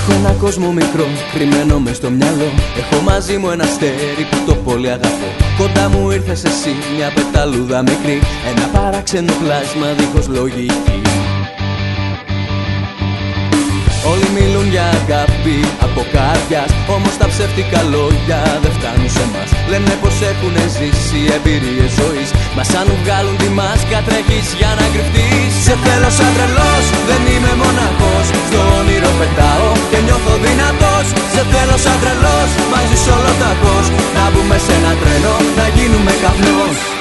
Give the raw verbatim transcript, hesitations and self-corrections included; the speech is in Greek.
Έχω ένα κόσμο μικρό, κρυμμένο μες στο μυαλό. Έχω μαζί μου ένα αστέρι που το πολύ αγαπώ. Κοντά μου ήρθες εσύ, μια πεταλούδα μικρή, ένα παράξενο πλάσμα δίχως λογική. Όλοι μιλούν για αγάπη από καρδιάς, όμως τα ψεύτικα λόγια δεν φτάνουν σε μας. Λένε πως έχουν ζήσει εμπειρίες ζωής, μα αν βγάλουν τη μάσκα τρέχεις για να κρυφτείς. Σε θέλω σαν τρελός, δεν είμαι μοναχός. Στο όνειρο πετάω και νιώθω δυνατός. Σε θέλω σαν τρελός, μαζί σ' όλο ταχώς. Να μπούμε σε ένα τρένο, να γίνουμε καπνός.